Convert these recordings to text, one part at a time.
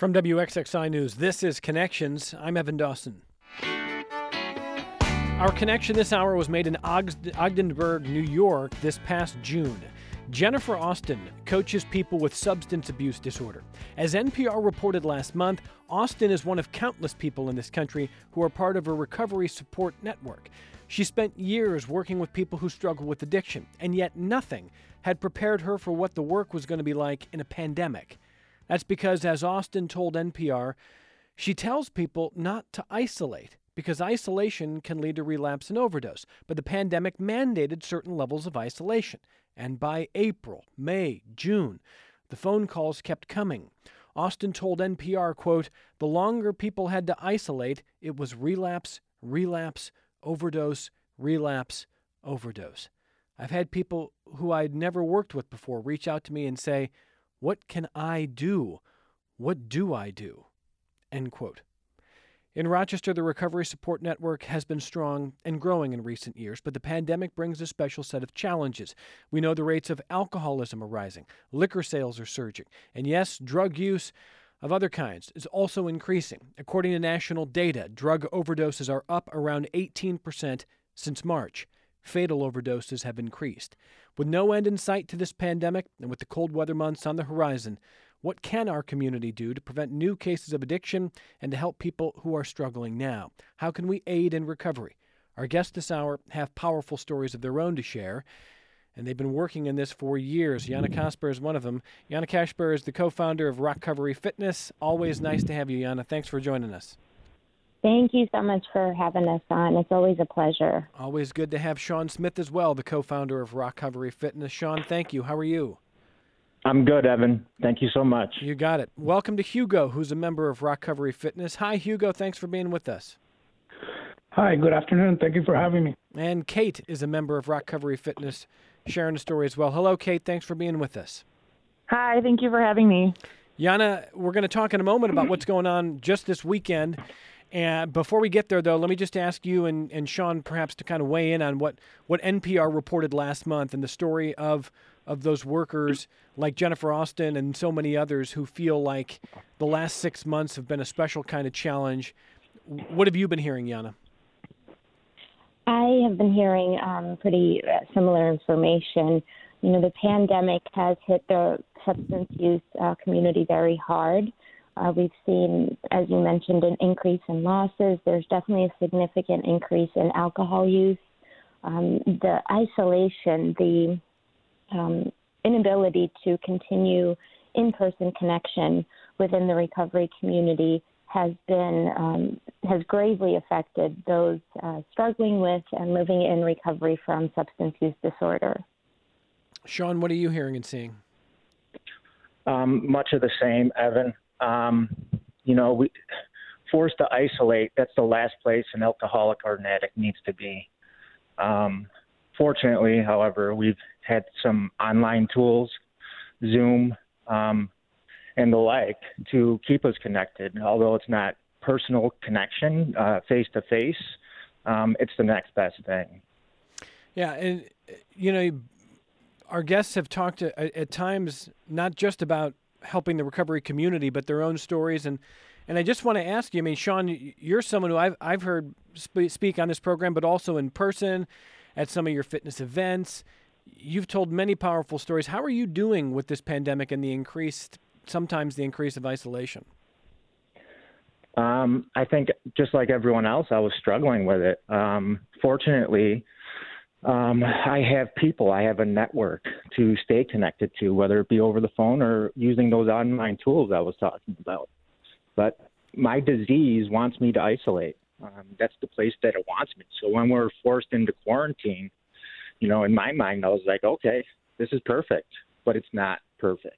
From WXXI News, this is Connections. I'm Evan Dawson. Our connection this hour was made in Ogdenburg, New York this past June. Jennifer Austin coaches people with substance abuse disorder. As NPR reported last month, Austin is one of countless people in this country who are part of a recovery support network. She spent years working with people who struggle with addiction, and yet nothing had prepared her for what the work was going to be like in a pandemic. That's because, as Austin told NPR, she tells people not to isolate because isolation can lead to relapse and overdose. But the pandemic mandated certain levels of isolation. And by April, May, June, the phone calls kept coming. Austin told NPR, quote, "The longer people had to isolate, it was relapse, relapse, overdose, relapse, overdose. I've had people who I'd never worked with before reach out to me and say, 'What can I do? What do I do?'" End quote. In Rochester, the Recovery Support Network has been strong and growing in recent years, but the pandemic brings a special set of challenges. We know the rates of alcoholism are rising, liquor sales are surging, and yes, drug use of other kinds is also increasing. According to national data, drug overdoses are up around 18% since March. Fatal overdoses have increased. With no end in sight to this pandemic and with the cold weather months on the horizon, what can our community do to prevent new cases of addiction and to help people who are struggling now? How can we aid in recovery? Our guests this hour have powerful stories of their own to share, and they've been working in this for years. Jana Kasper is one of them. Jana Kasper is the co-founder of Rockcovery Fitness. Always nice to have you, Jana. Thanks for joining us. Thank you so much for having us on. It's always a pleasure. Always good to have Sean Smith as well, the co-founder of Rockcovery Fitness. Sean, thank you. How are you? I'm good, Evan. Thank you so much. You got it. Welcome to Hugo, who's a member of Rockcovery Fitness. Hi, Hugo. Thanks for being with us. Hi, good afternoon. Thank you for having me. And Kate is a member of Rockcovery Fitness, sharing a story as well. Hello, Kate. Thanks for being with us. Hi, thank you for having me. Jana, we're going to talk in a moment about what's going on just this weekend. And before we get there, though, let me just ask you and Sean perhaps to kind of weigh in on what NPR reported last month and the story of those workers like Jennifer Austin and so many others who feel like the last 6 months have been a special kind of challenge. What have you been hearing, Jana? I have been hearing pretty similar information. You know, the pandemic has hit the substance use community very hard. We've seen, as you mentioned, an increase in losses. There's definitely a significant increase in alcohol use. The isolation, the inability to continue in-person connection within the recovery community has gravely affected those struggling with and living in recovery from substance use disorder. Sean, what are you hearing and seeing? Much of the same, Evan. We forced to isolate. That's the last place an alcoholic or an addict needs to be. Fortunately, however, we've had some online tools, Zoom, and the like, to keep us connected. Although it's not personal connection, face-to-face, it's the next best thing. Yeah, and, our guests have talked at times not just about helping the recovery community, but their own stories. And I just want to ask you, I mean, Sean, you're someone who I've heard speak on this program, but also in person at some of your fitness events. You've told many powerful stories. How are you doing with this pandemic and sometimes the increase of isolation? I think just like everyone else, I was struggling with it. Fortunately, I have a network to stay connected to, whether it be over the phone or using those online tools I was talking about. But my disease wants me to isolate. That's the place that it wants me. So when we're forced into quarantine, in my mind, I was like, okay, this is perfect, but it's not perfect.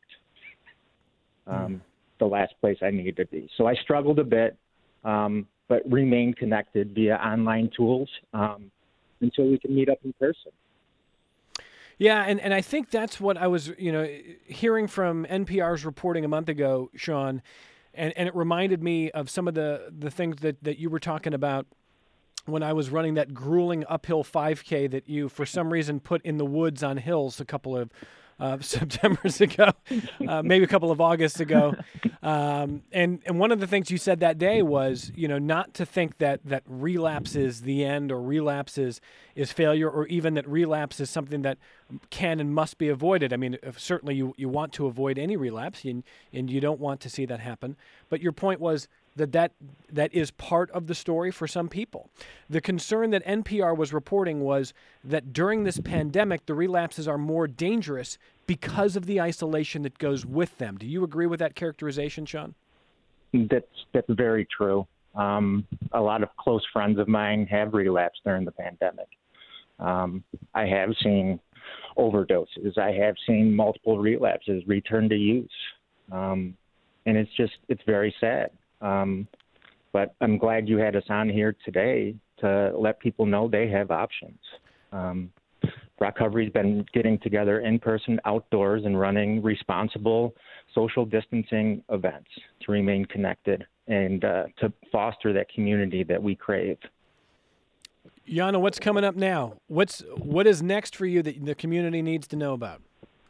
The last place I needed to be. So I struggled a bit, but remained connected via online tools until we can meet up in person. Yeah, and I think that's what I was, hearing from NPR's reporting a month ago, Sean, and it reminded me of some of the things that you were talking about when I was running that grueling uphill 5K that you, for some reason, put in the woods on hills a couple Septembers ago, maybe a couple of Augusts ago. And one of the things you said that day was, not to think that relapse is the end, or relapse is failure, or even that relapse is something that can and must be avoided. I mean, certainly you want to avoid any relapse, and you don't want to see that happen. But your point was that is part of the story for some people. The concern that NPR was reporting was that during this pandemic, the relapses are more dangerous because of the isolation that goes with them. Do you agree with that characterization, Sean? That's very true. A lot of close friends of mine have relapsed during the pandemic. I have seen overdoses. I have seen multiple relapses, return to use. And it's very sad. But I'm glad you had us on here today to let people know they have options. Recovery's been getting together in person, outdoors, and running responsible social distancing events to remain connected and to foster that community that we crave. Yana, what's coming up now? What is next for you that the community needs to know about?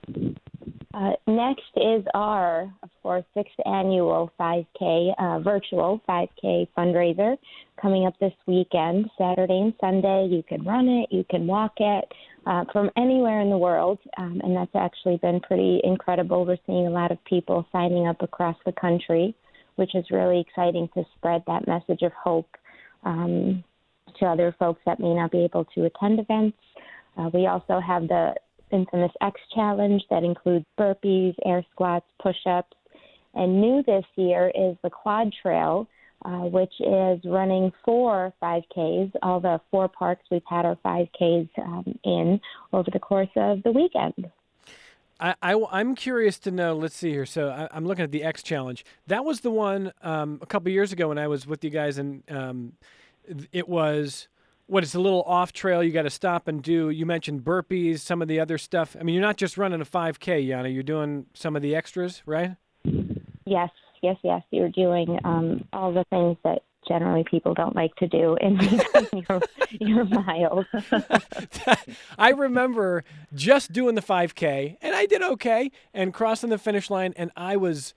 Next is our, of course, 6th annual 5K, virtual 5K fundraiser coming up this weekend, Saturday and Sunday. You can run it, you can walk it from anywhere in the world, and that's actually been pretty incredible. We're seeing a lot of people signing up across the country, which is really exciting to spread that message of hope to other folks that may not be able to attend events. We also have the infamous X Challenge that includes burpees, air squats, push-ups. And new this year is the Quad Trail, which is running 4 5Ks, all the 4 parks we've had our 5Ks in over the course of the weekend. I'm curious to know, let's see here. So I'm looking at the X Challenge. That was the one a couple years ago when I was with you guys, and it was... it's a little off trail you got to stop and do. You mentioned burpees, some of the other stuff. I mean, you're not just running a 5K, Yana. You're doing some of the extras, right? Yes. You're doing all the things that generally people don't like to do in between your miles. I remember just doing the 5K, and I did okay, and crossing the finish line, and I was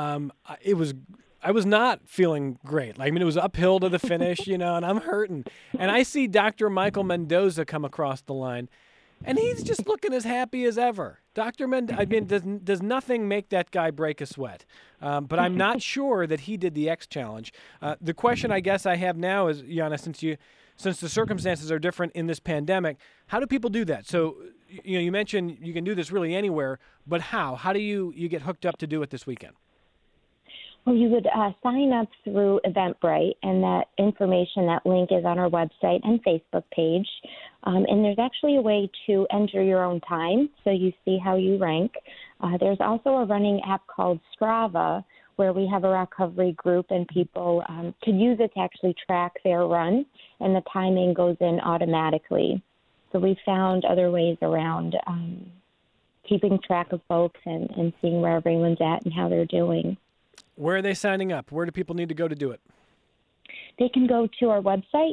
not feeling great. I mean, it was uphill to the finish, and I'm hurting. And I see Dr. Michael Mendoza come across the line, and he's just looking as happy as ever. Dr. Mendoza, I mean, does nothing make that guy break a sweat. But I'm not sure that he did the X Challenge. The question I guess I have now is, Yana, since the circumstances are different in this pandemic, how do people do that? So, you mentioned you can do this really anywhere, but how? How do you get hooked up to do it this weekend? Well, you would sign up through Eventbrite, and that information, that link is on our website and Facebook page. And there's actually a way to enter your own time, so you see how you rank. There's also a running app called Strava, where we have a recovery group, and people could use it to actually track their run, and the timing goes in automatically. So we found other ways around keeping track of folks and seeing where everyone's at and how they're doing. Where are they signing up? Where do people need to go to do it? They can go to our website,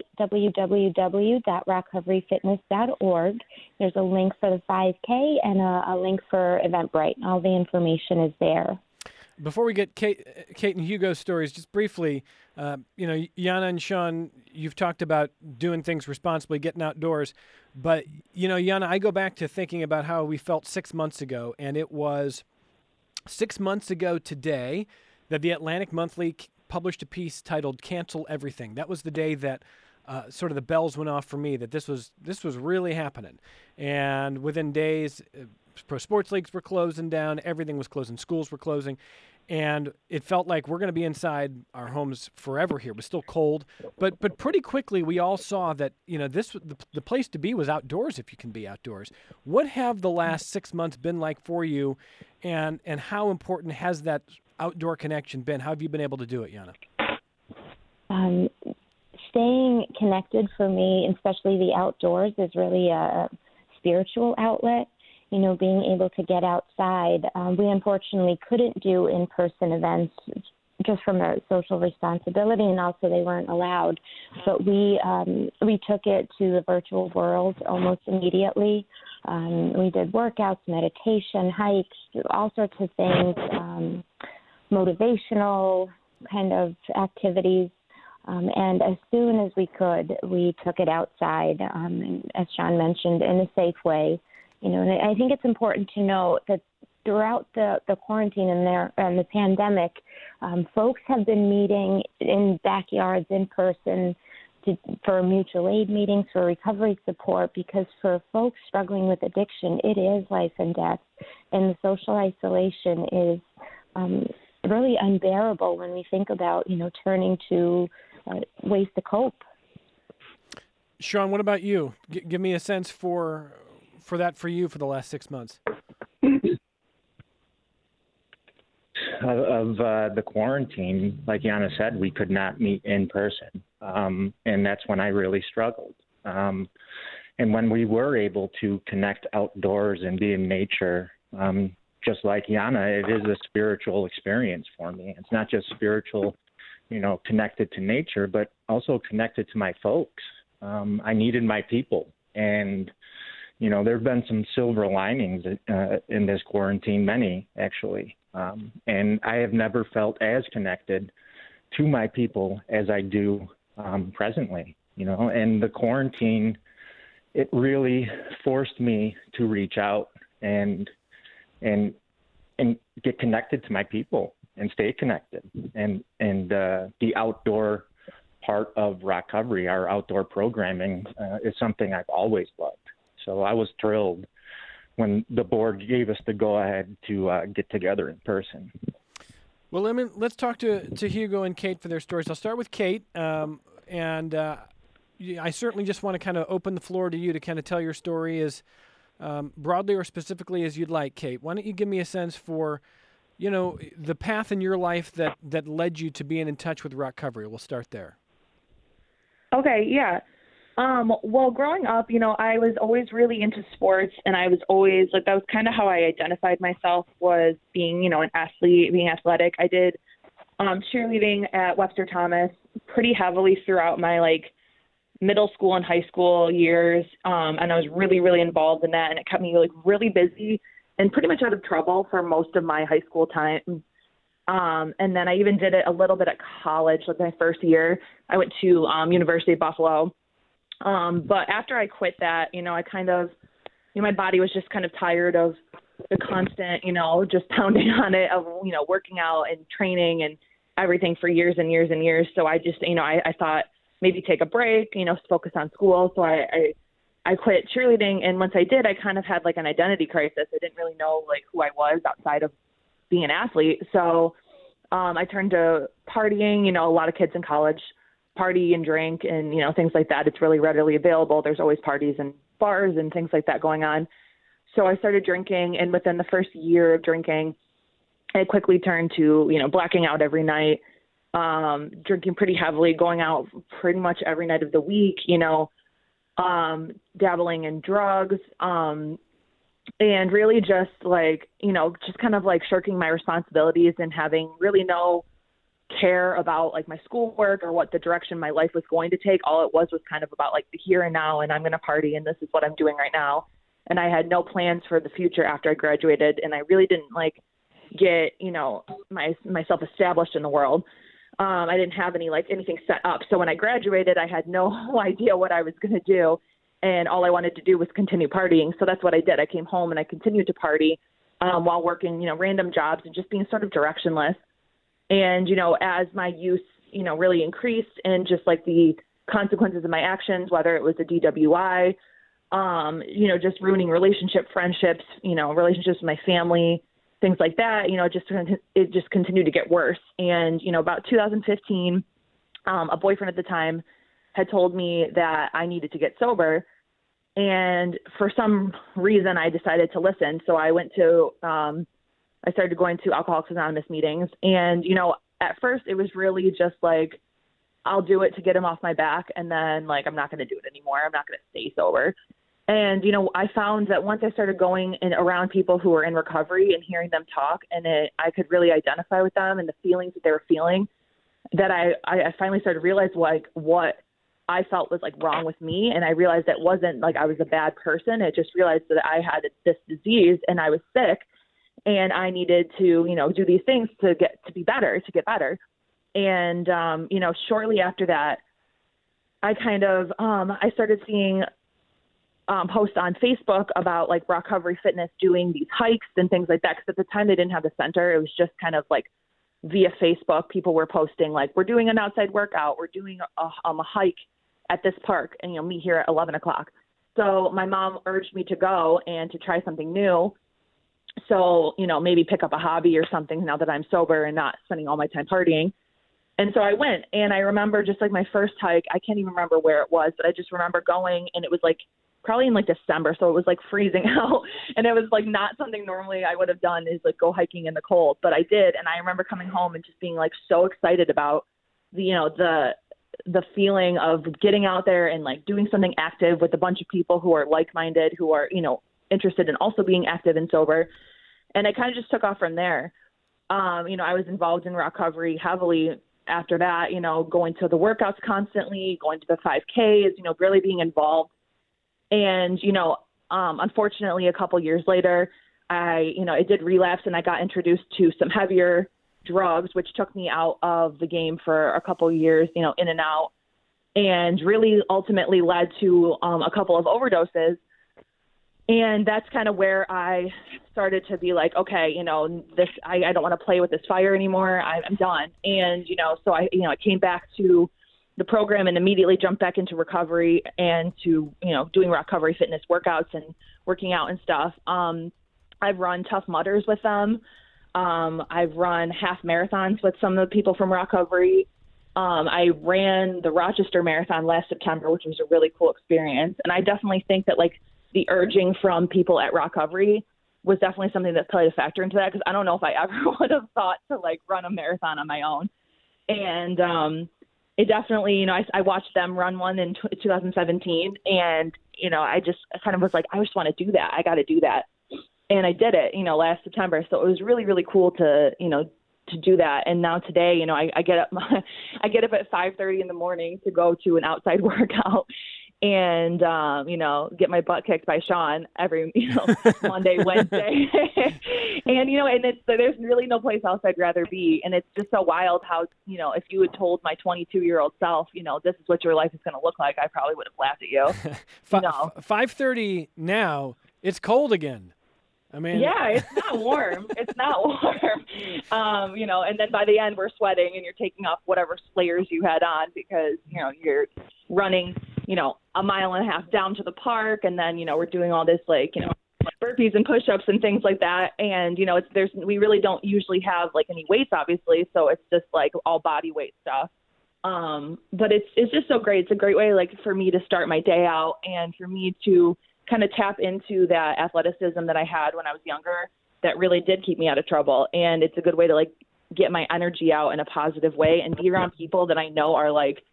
www.rockcoveryfitness.org. There's a link for the 5K and a link for Eventbrite. All the information is there. Before we get Kate and Hugo's stories, just briefly, Yana and Sean, you've talked about doing things responsibly, getting outdoors. But, Yana, I go back to thinking about how we felt 6 months ago, and it was 6 months ago today that the Atlantic Monthly published a piece titled "Cancel Everything." That was the day that sort of the bells went off for me that this was really happening. And within days, pro sports leagues were closing down, everything was closing, schools were closing, and it felt like we're going to be inside our homes forever here. It was still cold, but pretty quickly we all saw that the place to be was outdoors if you can be outdoors. What have the last 6 months been like for you, and how important has that outdoor connection been? How have you been able to do it, Yana? Staying connected for me, especially the outdoors, is really a spiritual outlet. Being able to get outside. We unfortunately couldn't do in-person events just from a social responsibility, and also they weren't allowed. But we took it to the virtual world almost immediately. We did workouts, meditation, hikes, all sorts of things, motivational kind of activities. And as soon as we could, we took it outside, and as Sean mentioned, in a safe way. And I think it's important to note that throughout the quarantine and the pandemic, folks have been meeting in backyards, in person, for mutual aid meetings, for recovery support, because for folks struggling with addiction, it is life and death. And the social isolation is really unbearable when we think about, turning to ways to cope. Sean, what about you? Give me a sense for that for you for the last 6 months. Of the quarantine, like Yana said, we could not meet in person. And that's when I really struggled. And when we were able to connect outdoors and be in nature, just like Yana, it is a spiritual experience for me. It's not just spiritual, connected to nature, but also connected to my folks. I needed my people. And, there have been some silver linings in this quarantine, many actually. And I have never felt as connected to my people as I do presently, and the quarantine, it really forced me to reach out and get connected to my people and stay connected. And the outdoor part of Rockcovery, our outdoor programming, is something I've always loved. So I was thrilled when the board gave us the go-ahead to get together in person. Well, let's talk to Hugo and Kate for their stories. I'll start with Kate, and I certainly just want to kind of open the floor to you to kind of tell your story as broadly or specifically as you'd like, Kate. Why don't you give me a sense for, the path in your life that led you to being in touch with Rockcovery? We'll start there. Okay, yeah. Well, growing up, I was always really into sports, and I was always that was kind of how I identified myself, was being, an athlete, being athletic. I did cheerleading at Webster Thomas pretty heavily throughout my middle school and high school years. And I was really, really involved in that, and it kept me really busy and pretty much out of trouble for most of my high school time. And then I even did it a little bit at college. My first year, I went to University of Buffalo. But after I quit that, I kind of, my body was just kind of tired of the constant, just pounding on it of, working out and training and everything for years and years and years. So I just, I thought maybe take a break, focus on school. So I quit cheerleading. And once I did, I kind of had an identity crisis. I didn't really know who I was outside of being an athlete. So I turned to partying. A lot of kids in college party and drink and, things like that. It's really readily available. There's always parties and bars and things like that going on. So I started drinking, and within the first year of drinking, I quickly turned to, blacking out every night, drinking pretty heavily, going out pretty much every night of the week, dabbling in drugs, and really just just kind of shirking my responsibilities and having really no care about my schoolwork or what the direction my life was going to take. All it was kind of about the here and now, and I'm going to party, and this is what I'm doing right now. And I had no plans for the future after I graduated, and I really didn't get, myself established in the world. I didn't have anything set up. So when I graduated, I had no idea what I was going to do. And all I wanted to do was continue partying. So that's what I did. I came home and I continued to party while working, random jobs and just being sort of directionless. And, as my use, really increased, and just the consequences of my actions, whether it was a DWI, just ruining friendships, relationships with my family, things like that, it just continued to get worse. And, about 2015, a boyfriend at the time had told me that I needed to get sober. And for some reason, I decided to listen. So I went to, I started going to Alcoholics Anonymous meetings. And, at first it was really just I'll do it to get him off my back. And then I'm not going to do it anymore. I'm not going to stay sober. And, I found that once I started going in around people who were in recovery and hearing them talk, and I could really identify with them and the feelings that they were feeling, that I finally started to realize what I felt was wrong with me. And I realized that wasn't I was a bad person. I just realized that I had this disease and I was sick and I needed to, do these things to get better. And, shortly after that, I I started seeing posts on Facebook about Recovery Fitness doing these hikes and things like that. Because at the time they didn't have the center. It was just kind of via Facebook, people were posting we're doing an outside workout. We're doing a hike at this park and, meet here at 11 o'clock. So my mom urged me to go and to try something new. So, maybe pick up a hobby or something now that I'm sober and not spending all my time partying. And so I went, and I remember just my first hike, I can't even remember where it was, but I just remember going, and it was probably in December. So it was freezing out, and it was not something normally I would have done is go hiking in the cold, but I did. And I remember coming home and just being so excited about the feeling of getting out there and doing something active with a bunch of people who are like-minded, who are, interested in also being active and sober. And it kind of just took off from there. I was involved in recovery heavily after that, going to the workouts constantly, going to the 5Ks, really being involved. And, unfortunately, a couple years later, I did relapse and I got introduced to some heavier drugs, which took me out of the game for a couple years, in and out, and really ultimately led to a couple of overdoses. And that's kind of where I started to be okay, I don't want to play with this fire anymore. I'm done. And, so I came back to the program and immediately jumped back into recovery and to, doing Recovery Fitness workouts and working out and stuff. I've run Tough Mudders with them. I've run half marathons with some of the people from recovery. I ran the Rochester Marathon last September, which was a really cool experience. And I definitely think that the urging from people at recovery was definitely something that played a factor into that. Cause I don't know if I ever would have thought to run a marathon on my own. And, it definitely, I watched them run one in 2017 and, I just kind of was I just want to do that. I got to do that. And I did it, last September. So it was really, really cool to do that. And now today, I get up, I get up at 5:30 in the morning to go to an outside workout and, get my butt kicked by Sean every, Monday, Wednesday. And, and there's really no place else I'd rather be. And it's just so wild how, if you had told my 22-year-old self, this is what your life is going to look like, I probably would have laughed at you. 5:30 now, it's cold again. I mean, yeah, it's not warm. It's not warm. And then by the end we're sweating and you're taking off whatever layers you had on because, you're running, a mile and a half down to the park. And then, we're doing all this, burpees and push-ups and things like that. And, we really don't usually have any weights, obviously. So it's just all body weight stuff. But it's just so great. It's a great way, for me to start my day out and for me to kind of tap into that athleticism that I had when I was younger that really did keep me out of trouble. And it's a good way to get my energy out in a positive way and be around people that I know are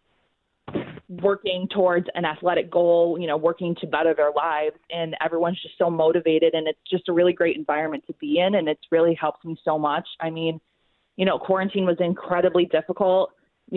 working towards an athletic goal, working to better their lives. And everyone's just so motivated and it's just a really great environment to be in. And it's really helped me so much. I mean, quarantine was incredibly difficult.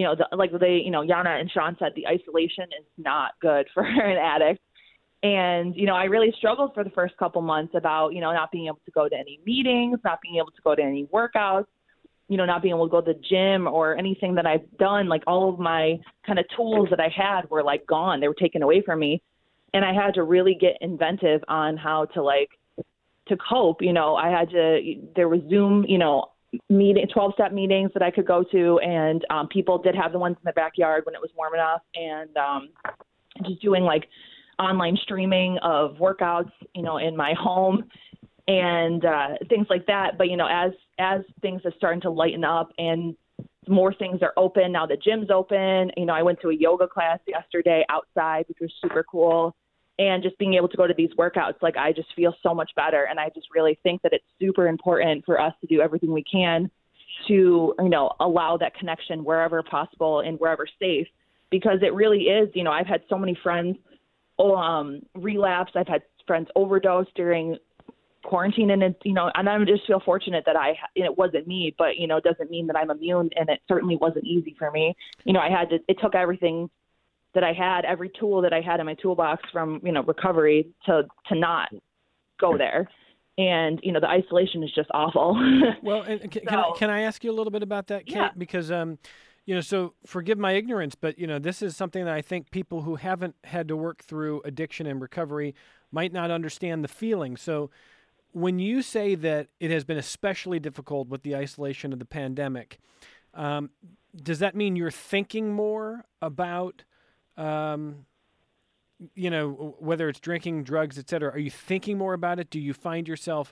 Yana and Sean said, the isolation is not good for an addict. And, I really struggled for the first couple months about, not being able to go to any meetings, not being able to go to any workouts, not being able to go to the gym or anything that I've done. All of my kind of tools that I had were gone. They were taken away from me. And I had to really get inventive on how to cope. There was Zoom, 12-step meetings that I could go to. And people did have the ones in the backyard when it was warm enough. And just doing online streaming of workouts, in my home and things like that. But, as things are starting to lighten up and more things are open, now the gym's open, I went to a yoga class yesterday outside, which was super cool. And just being able to go to these workouts, I just feel so much better. And I just really think that it's super important for us to do everything we can to, allow that connection wherever possible and wherever safe, because it really is, I've had so many friends relapse. I've had friends overdose during quarantine, and it's, and I just feel fortunate that it wasn't me, but, it doesn't mean that I'm immune, and it certainly wasn't easy for me. It took everything that I had, every tool that I had in my toolbox from, recovery to not go there. And, the isolation is just awful. Well, and can I ask you a little bit about that, Kate? Yeah. Because, so forgive my ignorance, but, this is something that I think people who haven't had to work through addiction and recovery might not understand the feeling. So when you say that it has been especially difficult with the isolation of the pandemic, does that mean you're thinking more about, whether it's drinking, drugs, et cetera? Are you thinking more about it? Do you find yourself,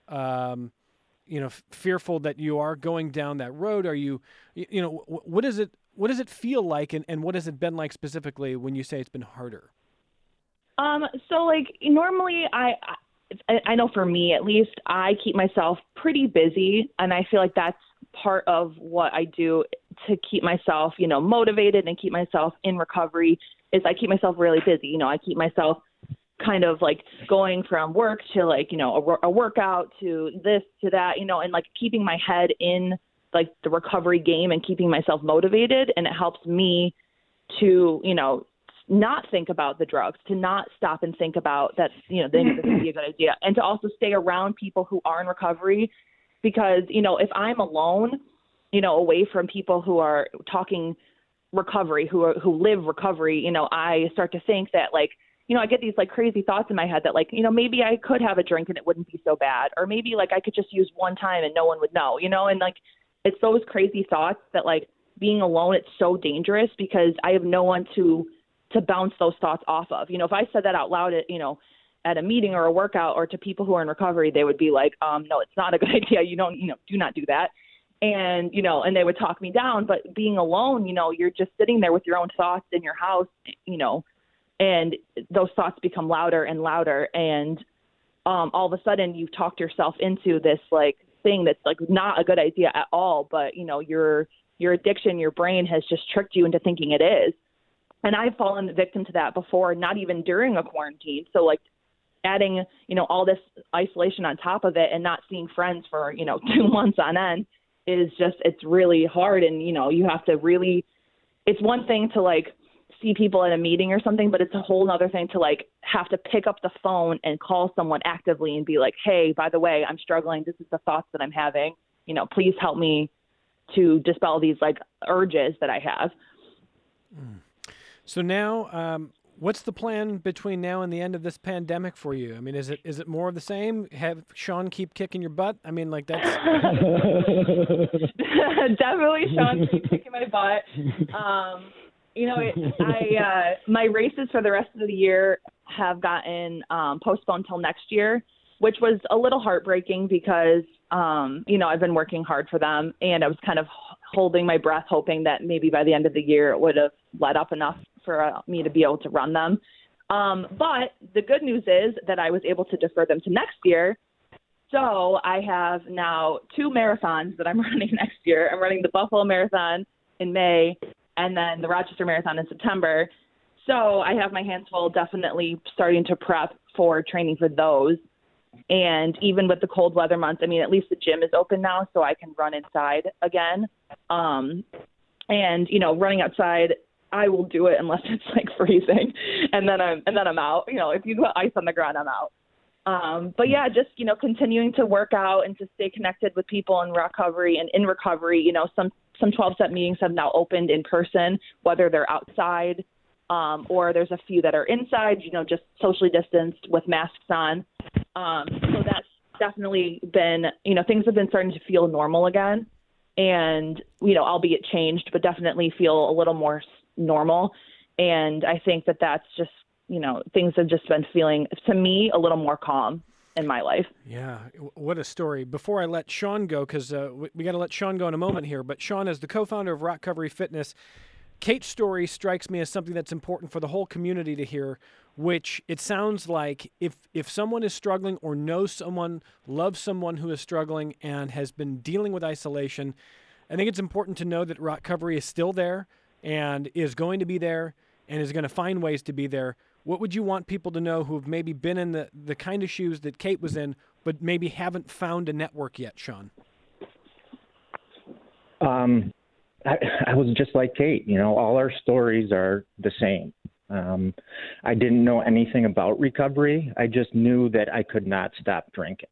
fearful that you are going down that road? Are you, what does it feel like, and what has it been like specifically when you say it's been harder? So normally I know for me, at least, I keep myself pretty busy, and I feel like that's part of what I do to keep myself, motivated and keep myself in recovery is I keep myself really busy. I keep myself kind of going from work to a workout to this to that, and keeping my head in the recovery game and keeping myself motivated. And it helps me to, not think about the drugs, to not stop and think about that, this would be a good idea. And to also stay around people who are in recovery, because, if I'm alone, away from people who are talking recovery, who live recovery, I start to think that I get these crazy thoughts in my head that maybe I could have a drink and it wouldn't be so bad. Or maybe I could just use one time and no one would know, and it's those crazy thoughts that being alone, it's so dangerous because I have no one to bounce those thoughts off of. If I said that out loud at a meeting or a workout or to people who are in recovery, they would be like, no, it's not a good idea. You don't, do not do that. And, and they would talk me down. But being alone, you're just sitting there with your own thoughts in your house, and those thoughts become louder and louder. And all of a sudden you've talked yourself into this thing that's not a good idea at all. But, your addiction, your brain has just tricked you into thinking it is. And I've fallen victim to that before, not even during a quarantine. So adding, all this isolation on top of it and not seeing friends for, 2 months on end is just, it's really hard. And, you have to really, it's one thing to see people at a meeting or something, but it's a whole nother thing to have to pick up the phone and call someone actively and be like, hey, by the way, I'm struggling. This is the thoughts that I'm having, please help me to dispel these urges that I have. So now, what's the plan between now and the end of this pandemic for you? I mean, is it more of the same? Have Sean keep kicking your butt? I mean, that's definitely Sean keep kicking my butt. My races for the rest of the year have gotten postponed till next year, which was a little heartbreaking because I've been working hard for them, and I was kind of holding my breath, hoping that maybe by the end of the year it would have let up enough for me to be able to run them. But the good news is that I was able to defer them to next year. So I have now 2 marathons that I'm running next year. I'm running the Buffalo Marathon in May and then the Rochester Marathon in September. So I have my hands full, definitely starting to prep for training for those. And even with the cold weather months, I mean, at least the gym is open now, so I can run inside again. And running outside, I will do it unless it's freezing, and then I'm out. If you put ice on the ground, I'm out. But yeah, just continuing to work out and to stay connected with people in recovery. And in recovery, some 12-step meetings have now opened in person, whether they're outside or there's a few that are inside. Just socially distanced with masks on. So that's definitely been, things have been starting to feel normal again, and, albeit changed, but definitely feel a little more normal. And I think that that's just, things have just been feeling, to me, a little more calm in my life. Yeah. What a story. Before I let Sean go, because we got to let Sean go in a moment here, but Sean, as the co-founder of Rockcovery Fitness, Kate's story strikes me as something that's important for the whole community to hear, which it sounds like if someone is struggling or knows someone, loves someone who is struggling and has been dealing with isolation, I think it's important to know that Rockcovery is still there and is going to be there and is going to find ways to be there what would you want people to know who have maybe been in the kind of shoes that Kate was in, but maybe haven't found a network yet, Sean? I was just like Kate. All our stories are the same. I didn't know anything about recovery. I just knew that I could not stop drinking.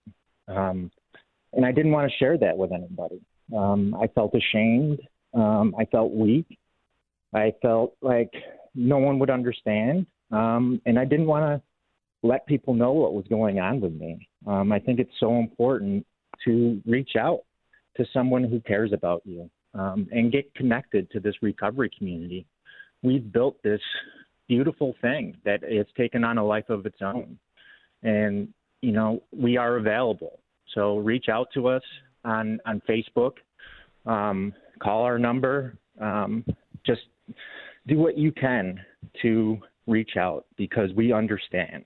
And I didn't want to share that with anybody. I felt ashamed. I felt weak. I felt like no one would understand. And I didn't want to let people know what was going on with me. I think it's so important to reach out to someone who cares about you and get connected to this recovery community. We've built this beautiful thing that it's taken on a life of its own. And, we are available. So reach out to us on Facebook, call our number, just do what you can to reach out because we understand.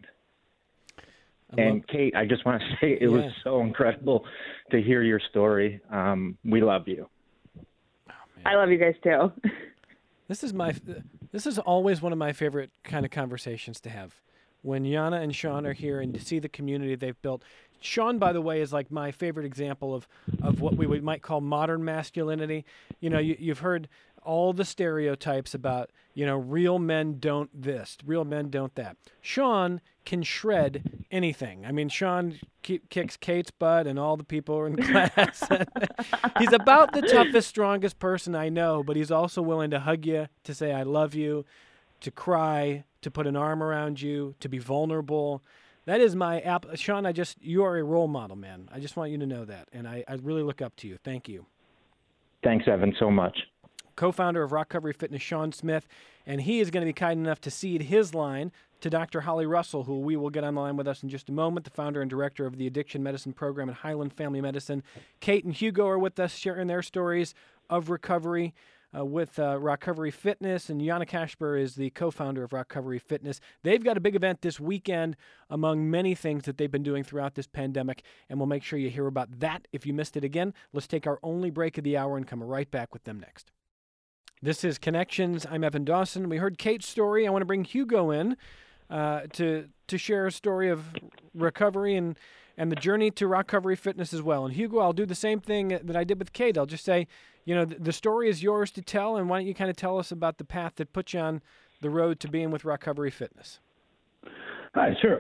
And Kate, I just want to say it was so incredible to hear your story. We love you. Oh, I love you guys too. This is always one of my favorite kind of conversations to have. When Yana and Sean are here and to see the community they've built. Sean, by the way, is like my favorite example of what we might call modern masculinity. You've heard all the stereotypes about, real men don't this, real men don't that. Sean can shred anything. I mean, Sean kicks Kate's butt and all the people in class. He's about the toughest, strongest person I know, but he's also willing to hug you, to say I love you, to cry, to put an arm around you, to be vulnerable. That is my Sean, you are a role model, man. I just want you to know that. And I really look up to you. Thank you. Thanks, Evan, so much. Co-founder of Rock Recovery Fitness, Sean Smith. And he is going to be kind enough to cede his line to Dr. Holly Russell, who we will get on the line with us in just a moment, the founder and director of the Addiction Medicine Program at Highland Family Medicine. Kate and Hugo are with us sharing their stories of recovery with Rock Recovery Fitness, and Yana Kashper is the co-founder of Rock Recovery Fitness. They've got a big event this weekend among many things that they've been doing throughout this pandemic, and we'll make sure you hear about that if you missed it again. Let's take our only break of the hour and come right back with them next. This is Connections. I'm Evan Dawson. We heard Kate's story. I want to bring Hugo in to share a story of recovery and the journey to Rock Recovery Fitness as well. And Hugo, I'll do the same thing that I did with Kate. I'll just say, the story is yours to tell, and why don't you kind of tell us about the path that put you on the road to being with Rock Recovery Fitness? Hi, sure.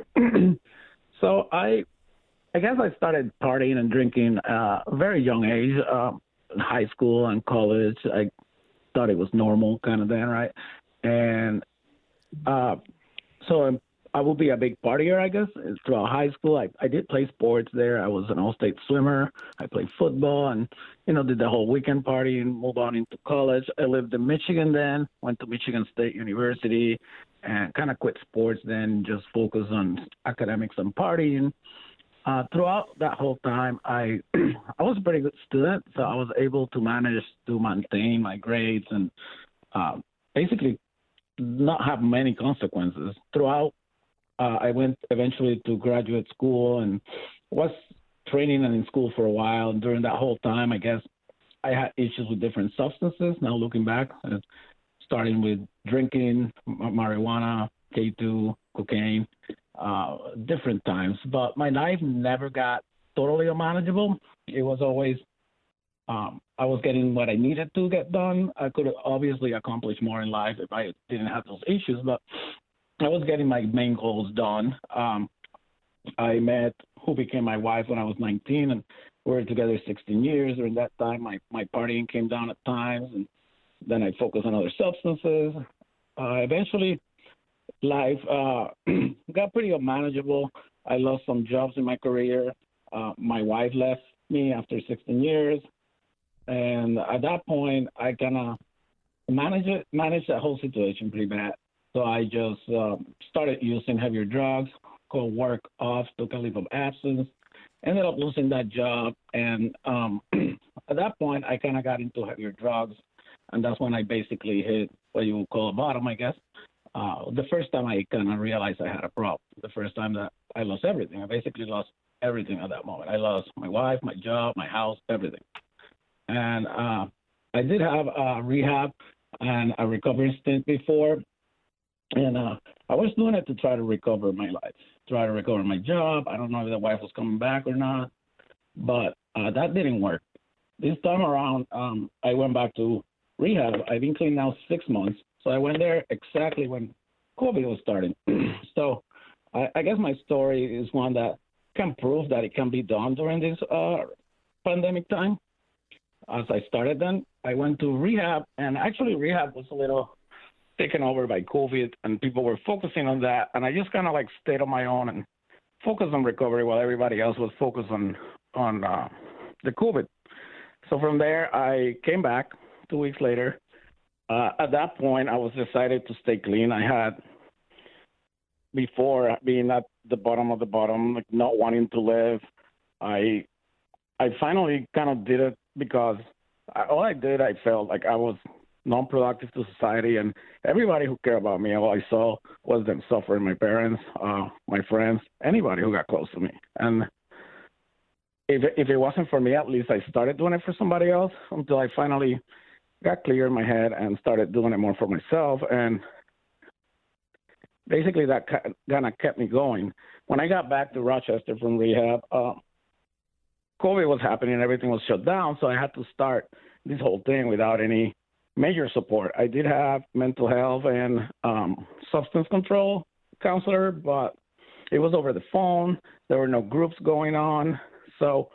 So I guess I started partying and drinking at a very young age, in high school and college. I thought it was normal kind of then, right? And so I will be a big partier, I guess. Throughout high school, I did play sports there. I was an all-state swimmer. I played football and, did the whole weekend party and moved on into college. I lived in Michigan then, went to Michigan State University and kind of quit sports then, just focused on academics and partying. Throughout that whole time, I was a pretty good student, so I was able to manage to maintain my grades and basically not have many consequences. Throughout, I went eventually to graduate school and was training and in school for a while. And during that whole time, I guess I had issues with different substances. Now looking back, starting with drinking, marijuana, K2, cocaine, different times. But my life never got totally unmanageable. It was always, I was getting what I needed to get done. I could obviously accomplish more in life if I didn't have those issues, but I was getting my main goals done. I met who became my wife when I was 19, and we were together 16 years. During that time, my partying came down at times, and then I focused on other substances. Eventually, life got pretty unmanageable. I lost some jobs in my career. My wife left me after 16 years. And at that point, I kind of managed that whole situation pretty bad. So I just started using heavier drugs, called work off, took a leave of absence, ended up losing that job. And at that point, I kind of got into heavier drugs. And that's when I basically hit what you would call a bottom, I guess. The first time I kind of realized I had a problem, the first time that I lost everything. I basically lost everything at that moment. I lost my wife, my job, my house, everything. And I did have a rehab and a recovery stint before. And I was doing it to try to recover my life, try to recover my job. I don't know if the wife was coming back or not, but that didn't work. This time around, I went back to rehab. I've been clean now 6 months. So I went there exactly when COVID was starting. So I guess my story is one that can prove that it can be done during this pandemic time. As I started then, I went to rehab, and actually rehab was a little taken over by COVID, and people were focusing on that. And I just kind of like stayed on my own and focused on recovery while everybody else was focused on the COVID. So from there, I came back 2 weeks later. At that point, I was decided to stay clean. I had, before being at the bottom of the bottom, like not wanting to live, I finally kind of did it because all I did, I felt like I was non-productive to society, and everybody who cared about me, all I saw was them suffering. My parents, my friends, anybody who got close to me. And if it wasn't for me, at least I started doing it for somebody else until I finally got clear in my head and started doing it more for myself. And basically that kind of kept me going. When I got back to Rochester from rehab, COVID was happening, everything was shut down, so I had to start this whole thing without any major support. I did have mental health and substance control counselor, but it was over the phone. There were no groups going on. So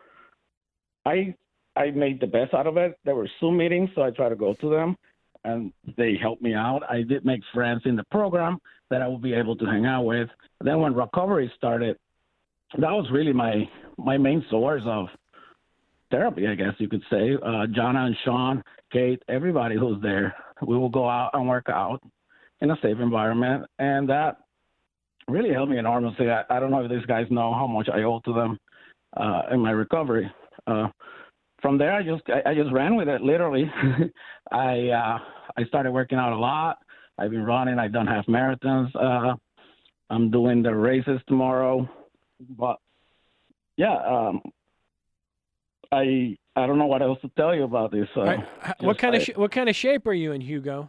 I made the best out of it. There were Zoom meetings, so I tried to go to them, and they helped me out. I did make friends in the program that I would be able to hang out with. Then when recovery started, that was really my main source of therapy, I guess you could say. Jonna and Sean, Kate, everybody who's there, we will go out and work out in a safe environment, and that really helped me enormously. I don't know if these guys know how much I owe to them in my recovery. From there, I just ran with it, literally. I started working out a lot. I've been running. I've done half marathons. I'm doing the races tomorrow. But yeah, I don't know what else to tell you about this. What kind of shape are you in, Hugo?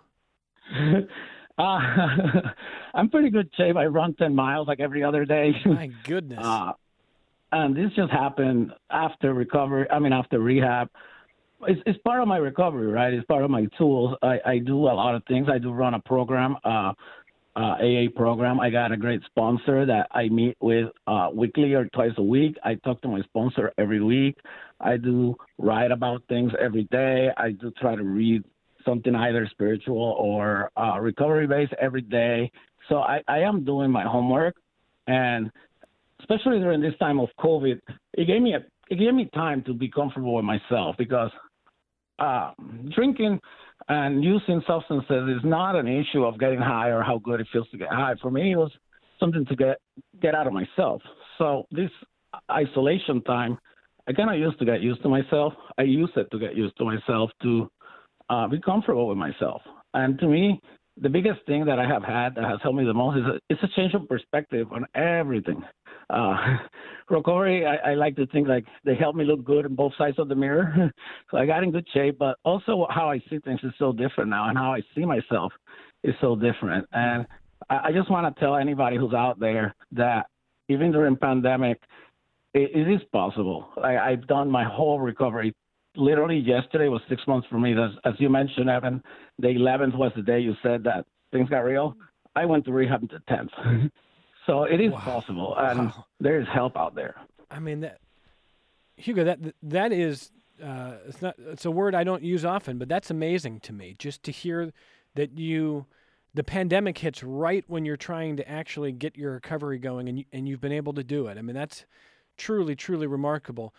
I'm pretty good shape. I run 10 miles like every other day. My goodness. And this just happened after recovery. I mean, after rehab. It's part of my recovery, right? It's part of my tools. I do a lot of things. I do run a program, AA program. I got a great sponsor that I meet with weekly or twice a week. I talk to my sponsor every week. I do write about things every day. I do try to read something either spiritual or recovery-based every day. So I am doing my homework, and especially during this time of COVID, it gave me time to be comfortable with myself, because drinking and using substances is not an issue of getting high or how good it feels to get high. For me, it was something to get out of myself. So this isolation time, I kind of used to get used to myself. I used it to get used to myself, to be comfortable with myself. And to me, the biggest thing that I have had that has helped me the most is it's a change of perspective on everything. Recovery, I like to think like they help me look good on both sides of the mirror. So I got in good shape, but also how I see things is so different now, and how I see myself is so different. And I just want to tell anybody who's out there that even during pandemic, it is possible. I've done my whole recovery. Literally yesterday was 6 months for me. As you mentioned, Evan, the 11th was the day you said that things got real. I went to rehab the 10th. So it is possible, and there is help out there. I mean, Hugo, that is it's a word I don't use often, but that's amazing to me, just to hear that the pandemic hits right when you're trying to actually get your recovery going, and you've been able to do it. I mean, that's truly, truly remarkable.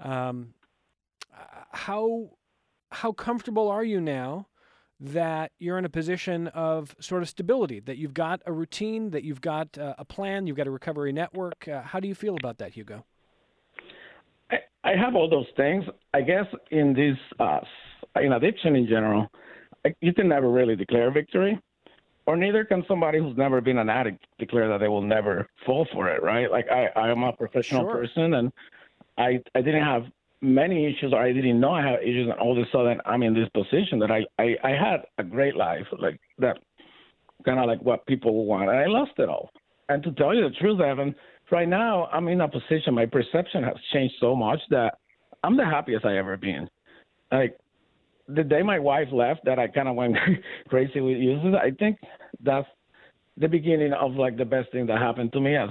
How comfortable are you now that you're in a position of sort of stability, that you've got a routine, that you've got a plan, you've got a recovery network? How do you feel about that, Hugo? I have all those things. I guess in this, in addiction in general, you can never really declare victory, or neither can somebody who's never been an addict declare that they will never fall for it, right? Like I am a professional person, and I didn't have many issues, or I didn't know I had issues, and all of a sudden I'm in this position that I had a great life, like that kind of like what people want. And I lost it all. And to tell you the truth, Evan, right now I'm in a position, my perception has changed so much that I'm the happiest I ever been. Like the day my wife left, that I kind of went crazy with uses. I think that's the beginning of like the best thing that happened to me, as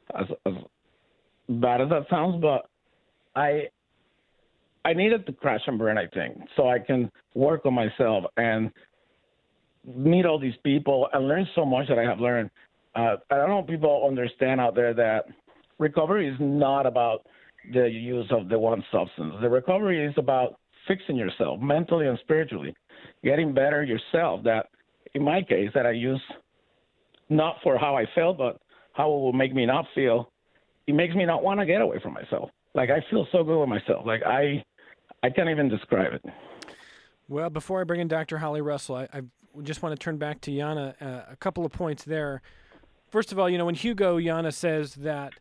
bad as that sounds, but I needed to crash and burn, I think, so I can work on myself and meet all these people and learn so much that I have learned. I don't know if people understand out there that recovery is not about the use of the one substance. The recovery is about fixing yourself mentally and spiritually, getting better yourself. That, in my case, that I use not for how I felt, but how it will make me not feel. It makes me not want to get away from myself. Like, I feel so good with myself. Like, I can't even describe it. Well, before I bring in Dr. Holly Russell, I just want to turn back to Yana, a couple of points there. First of all, when Hugo, Yana says that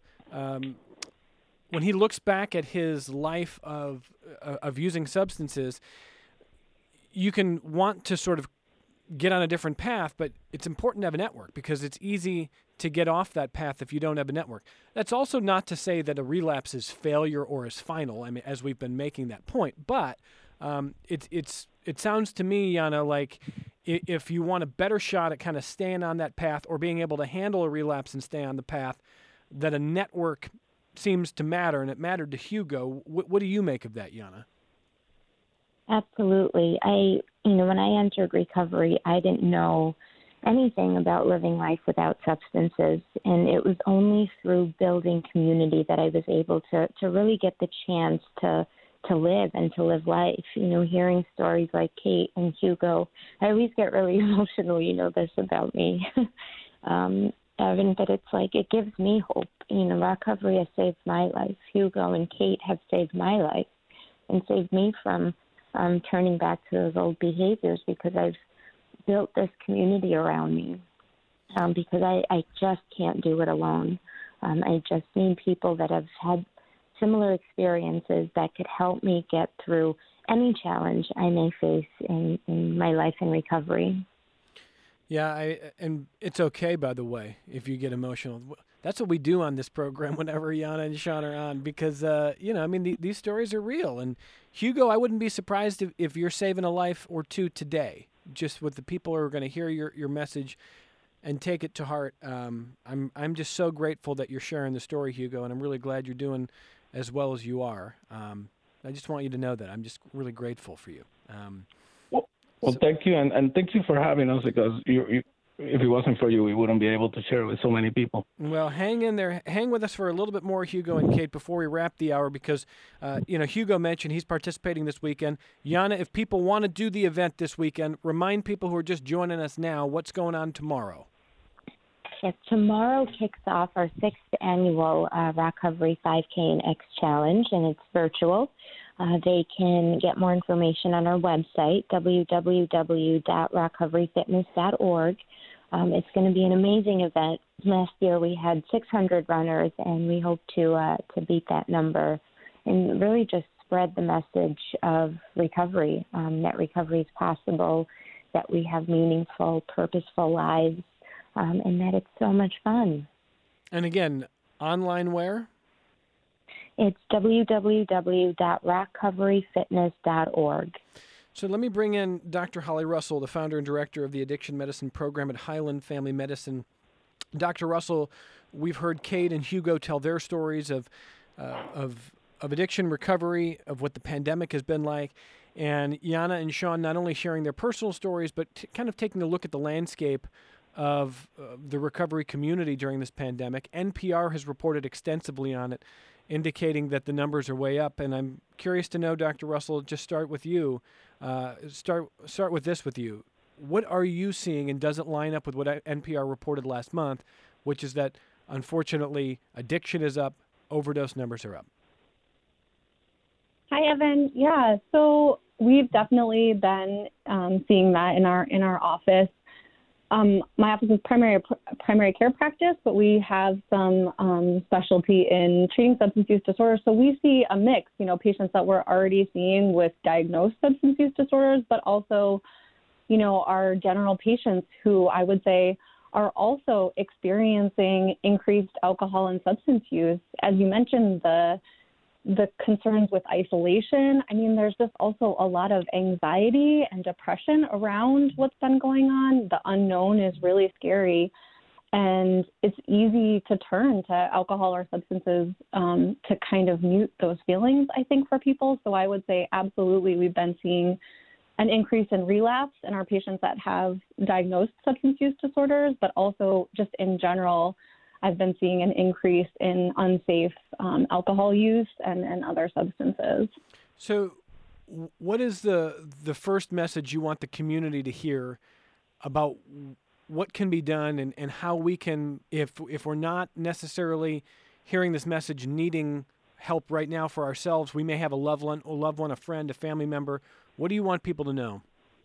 when he looks back at his life of using substances, you can want to sort of get on a different path, but it's important to have a network because it's easy to get off that path if you don't have a network. That's also not to say that a relapse is failure or is final, I mean, as we've been making that point, but it sounds to me, Yana, like if you want a better shot at kind of staying on that path or being able to handle a relapse and stay on the path, that a network seems to matter, and it mattered to Hugo. What do you make of that, Yana? Absolutely. When I entered recovery, I didn't know anything about living life without substances, and it was only through building community that I was able to really get the chance to live and to live life. Hearing stories like Kate and Hugo, I always get really emotional. You know this about me, Evan, but it's like it gives me hope. Recovery has saved my life. Hugo and Kate have saved my life and saved me from turning back to those old behaviors because I've built this community around me because I just can't do it alone. I just need people that have had similar experiences that could help me get through any challenge I may face in my life in recovery. Yeah, and it's okay, by the way, if you get emotional. That's what we do on this program whenever Yana and Sean are on because, these stories are real. And Hugo, I wouldn't be surprised if you're saving a life or two today, just with the people who are going to hear your message and take it to heart. I'm just so grateful that you're sharing the story, Hugo, and I'm really glad you're doing as well as you are. I just want you to know that I'm just really grateful for you. Well, thank you, and thank you for having us because if it wasn't for you, we wouldn't be able to share it with so many people. Well, hang in there. Hang with us for a little bit more, Hugo and Kate, before we wrap the hour because, Hugo mentioned he's participating this weekend. Yana, if people want to do the event this weekend, remind people who are just joining us now what's going on tomorrow. Yes, tomorrow kicks off our 6th annual Recovery 5K and X Challenge, and it's virtual. They can get more information on our website, www.recoveryfitness.org. It's going to be an amazing event. Last year we had 600 runners, and we hope to beat that number and really just spread the message of recovery, that recovery is possible, that we have meaningful, purposeful lives, and that it's so much fun. And again, online where? It's www.recoveryfitness.org. So let me bring in Dr. Holly Russell, the founder and director of the Addiction Medicine Program at Highland Family Medicine. Dr. Russell, we've heard Kate and Hugo tell their stories of addiction recovery, of what the pandemic has been like, and Yana and Sean not only sharing their personal stories, but kind of taking a look at the landscape of the recovery community during this pandemic. NPR has reported extensively on it, indicating that the numbers are way up. And I'm curious to know, Dr. Russell, just start with you. Start with this with you. What are you seeing, and does it line up with what NPR reported last month, which is that, unfortunately, addiction is up, overdose numbers are up? Hi, Evan. Yeah, so we've definitely been seeing that in our office. My office is primary care practice, but we have some specialty in treating substance use disorders. So we see a mix, patients that we're already seeing with diagnosed substance use disorders, but also, our general patients who I would say are also experiencing increased alcohol and substance use. As you mentioned, the concerns with isolation. I mean, there's just also a lot of anxiety and depression around what's been going on. The unknown is really scary. And it's easy to turn to alcohol or substances to kind of mute those feelings, I think, for people. So I would say absolutely we've been seeing an increase in relapse in our patients that have diagnosed substance use disorders, but also just in general, I've been seeing an increase in unsafe alcohol use and other substances. So what is the first message you want the community to hear about what can be done and how we can, if we're not necessarily hearing this message, needing help right now for ourselves, we may have a loved one, a friend, a family member. What do you want people to know?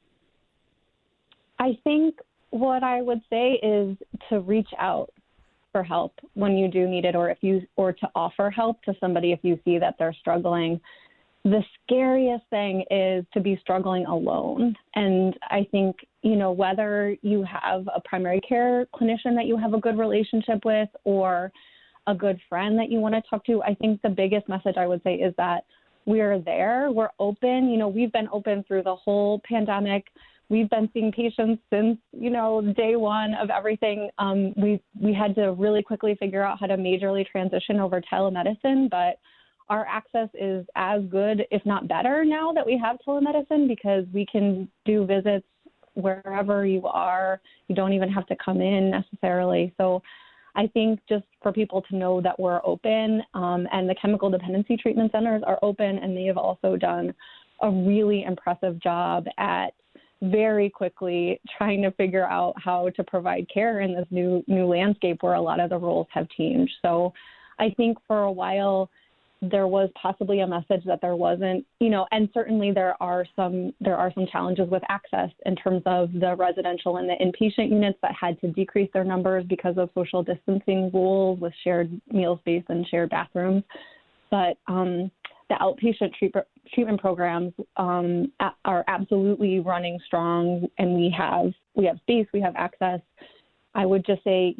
I think what I would say is to reach out for help when you do need it, or to offer help to somebody if you see that they're struggling. The scariest thing is to be struggling alone. And I think, whether you have a primary care clinician that you have a good relationship with or a good friend that you want to talk to, I think the biggest message I would say is that we're there, we're open. We've been open through the whole pandemic. We've been seeing patients since, day one of everything. We had to really quickly figure out how to majorly transition over telemedicine, but our access is as good, if not better, now that we have telemedicine, because we can do visits wherever you are. You don't even have to come in necessarily. So I think just for people to know that we're open, and the chemical dependency treatment centers are open, and they have also done a really impressive job at very quickly trying to figure out how to provide care in this new landscape where a lot of the roles have changed. So I think for a while there was possibly a message that there wasn't, and certainly there are some challenges with access in terms of the residential and the inpatient units that had to decrease their numbers because of social distancing rules with shared meal space and shared bathrooms. But the outpatient treatment programs are absolutely running strong, and we have space, we have access. I would just say,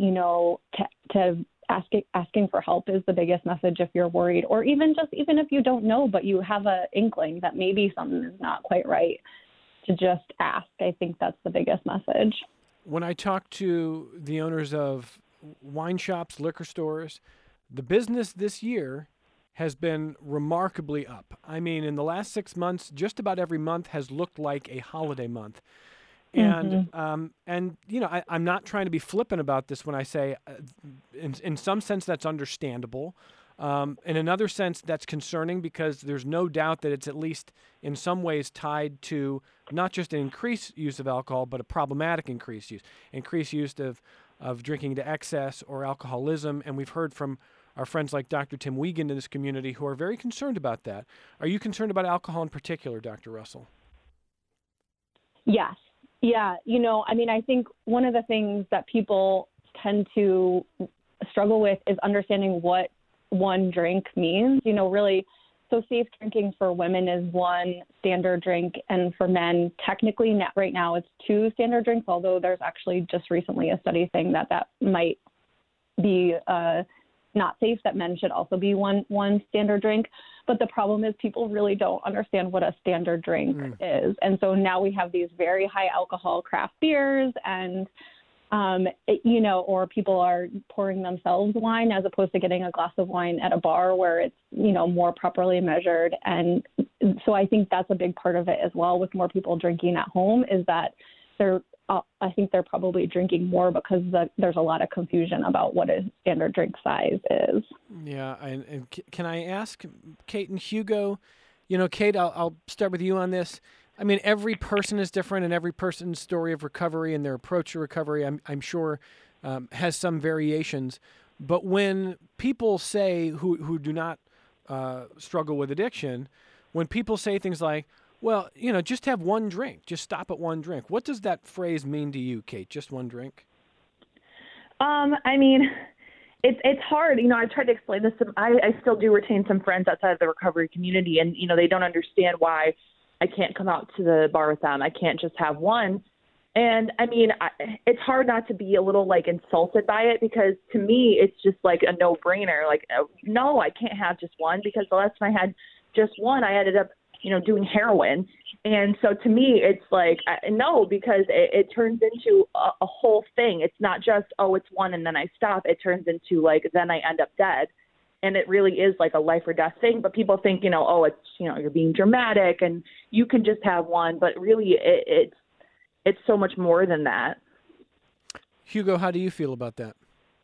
to asking for help is the biggest message if you're worried, or even if you don't know, but you have an inkling that maybe something is not quite right, to just ask. I think that's the biggest message. When I talk to the owners of wine shops, liquor stores, the business this year has been remarkably up. I mean, in the last 6 months, just about every month has looked like a holiday month. And, I'm not trying to be flippant about this when I say, in some sense, that's understandable. In another sense, that's concerning because there's no doubt that it's at least in some ways tied to not just an increased use of alcohol, but a problematic increased use of drinking to excess or alcoholism. And we've heard from our friends like Dr. Tim Wiegand in this community who are very concerned about that. Are you concerned about alcohol in particular, Dr. Russell? Yes. Yeah. I think one of the things that people tend to struggle with is understanding what one drink means, really. So safe drinking for women is one standard drink, and for men, technically right now it's 2 standard drinks, although there's actually just recently a study saying that might be not safe, that men should also be one standard drink. But the problem is people really don't understand what a standard drink is. And so now we have these very high alcohol craft beers and, or people are pouring themselves wine as opposed to getting a glass of wine at a bar where it's, more properly measured. And so I think that's a big part of it as well, with more people drinking at home, is that I think they're probably drinking more because there's a lot of confusion about what a standard drink size is. Yeah, and can I ask Kate and Hugo? Kate, I'll start with you on this. I mean, every person is different, and every person's story of recovery and their approach to recovery, I'm sure, has some variations. But when people say who do not struggle with addiction, when people say things like, well, just have one drink. Just stop at one drink. What does that phrase mean to you, Kate? Just one drink? It's hard. I tried to explain this. I still do retain some friends outside of the recovery community, and, they don't understand why I can't come out to the bar with them. I can't just have one. And I mean, it's hard not to be a little like insulted by it, because to me, it's just like a no-brainer. Like, no, I can't have just one, because the last time I had just one, I ended up, doing heroin. And so to me, it's like, no, because it turns into a whole thing. It's not just, oh, it's one and then I stop. It turns into like, then I end up dead. And it really is like a life or death thing. But people think, oh, it's, you're being dramatic and you can just have one. But really, it's so much more than that. Hugo, how do you feel about that?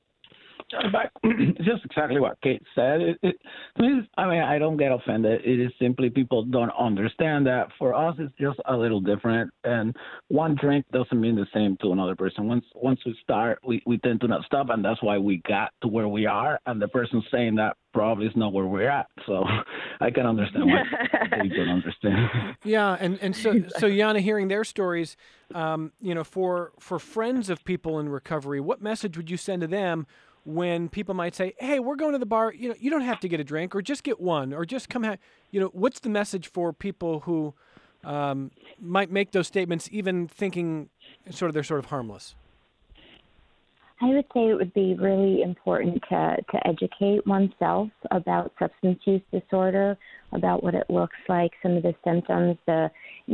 It's just exactly what Kate said. I don't get offended. It is simply people don't understand that for us it's just a little different, and one drink doesn't mean the same to another person. Once we start, we tend to not stop, and that's why we got to where we are, and the person saying that probably is not where we're at. So I can understand why they don't understand. Yeah, and so Yana, hearing their stories, for friends of people in recovery, what message would you send to them when people might say, hey, we're going to the bar, you don't have to get a drink, or just get one, or just come what's the message for people who might make those statements even thinking they're sort of harmless? I would say it would be really important to educate oneself about substance use disorder, about what it looks like, some of the symptoms, the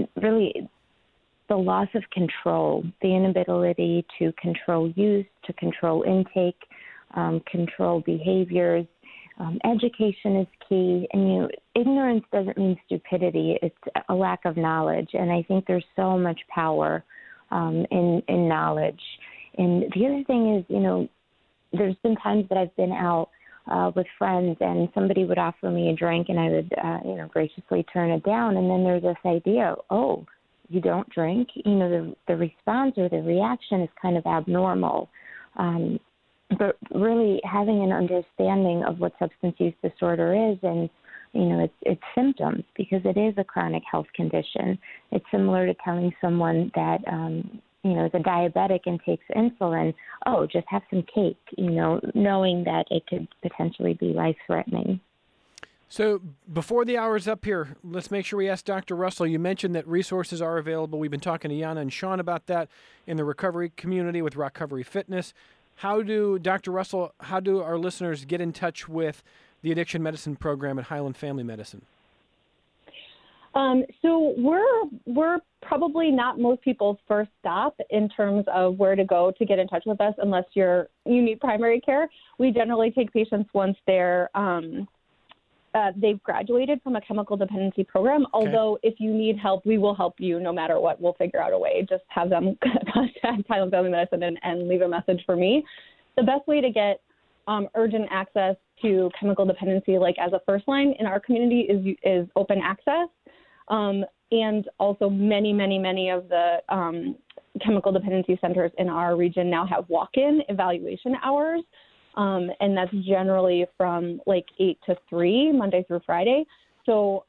loss of control, the inability to control use, to control intake, control behaviors. Education is key, and ignorance doesn't mean stupidity. It's a lack of knowledge, and I think there's so much power in knowledge. And the other thing is, there's been times that I've been out with friends, and somebody would offer me a drink, and I would, graciously turn it down. And then there's this idea, oh, you don't drink? The response or the reaction is kind of abnormal. But really having an understanding of what substance use disorder is, and its symptoms, because it is a chronic health condition. It's similar to telling someone that is a diabetic and takes insulin, oh, just have some cake, knowing that it could potentially be life-threatening. So before the hour's up here, let's make sure we ask Dr. Russell. You mentioned that resources are available. We've been talking to Yana and Sean about that in the recovery community with Rockcovery Fitness. Dr. Russell, how do our listeners get in touch with the addiction medicine program at Highland Family Medicine? So we're probably not most people's first stop in terms of where to go to get in touch with us, unless you need primary care. We generally take patients once they've graduated from a chemical dependency program. Okay. Although if you need help, we will help you no matter what. We'll figure out a way. Just have them contact Highland Family Medicine and leave a message for me. The best way to get urgent access to chemical dependency, like as a first line in our community, is open access. And also many of the chemical dependency centers in our region now have walk-in evaluation hours. And that's generally from like 8 to 3, Monday through Friday. So,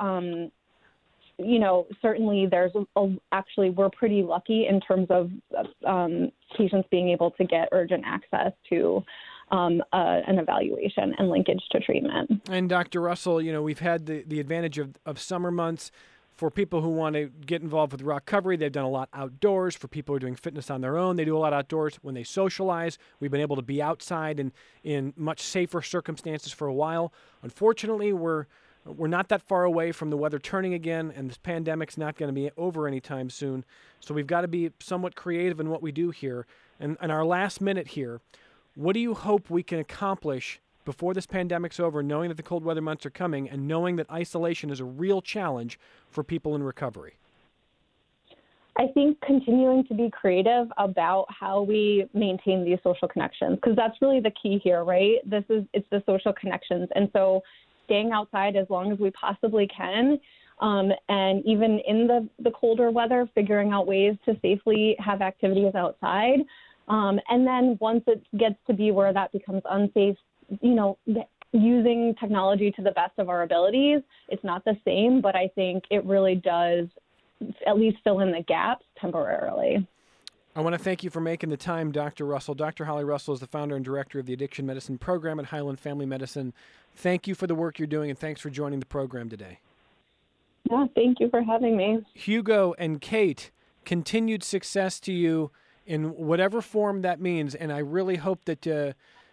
certainly actually we're pretty lucky in terms of patients being able to get urgent access to an evaluation and linkage to treatment. And Dr. Russell, we've had the advantage of summer months. For people who want to get involved with Rockcovery, they've done a lot outdoors. For people who are doing fitness on their own, they do a lot outdoors. When they socialize, we've been able to be outside in much safer circumstances for a while. Unfortunately, we're not that far away from the weather turning again, and this pandemic's not going to be over anytime soon. So we've got to be somewhat creative in what we do here. And our last minute here, what do you hope we can accomplish before this pandemic's over, knowing that the cold weather months are coming and knowing that isolation is a real challenge for people in recovery? I think continuing to be creative about how we maintain these social connections, because that's really the key here, right? It's the social connections. And so staying outside as long as we possibly can, and even in the colder weather, figuring out ways to safely have activities outside. And then once it gets to be where that becomes unsafe, using technology to the best of our abilities. It's not the same, but I think it really does at least fill in the gaps temporarily. I want to thank you for making the time, Dr. Russell. Dr. Holly Russell is the founder and director of the Addiction Medicine Program at Highland Family Medicine. Thank you for the work you're doing, and thanks for joining the program today. Yeah, thank you for having me. Hugo and Kate, continued success to you in whatever form that means. And I really hope that, that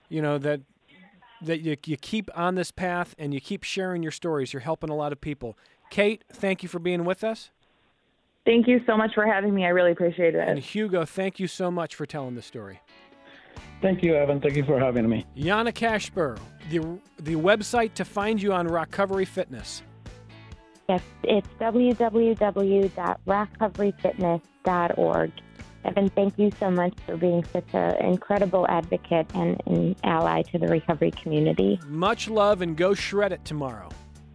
you keep on this path and you keep sharing your stories. You're helping a lot of people. Kate, thank you for being with us. Thank you so much for having me. I really appreciate it. And Hugo, thank you so much for telling the story. Thank you, Evan. Thank you for having me. Yana Kashbur, the website to find you on Rockcovery Fitness. Yes, it's www.rockcoveryfitness.org. Evan, thank you so much for being such an incredible advocate and an ally to the recovery community. Much love, and go shred it tomorrow.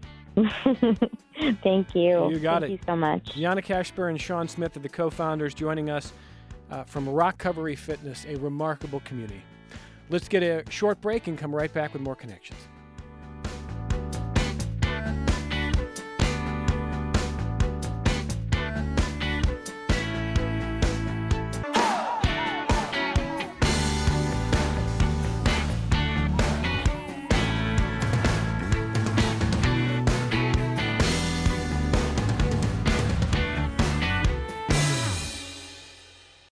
Thank you. You got it. Thank you so much. Yana Kashbur and Sean Smith are the co-founders joining us from Rockcovery Fitness, a remarkable community. Let's get a short break and come right back with more connections.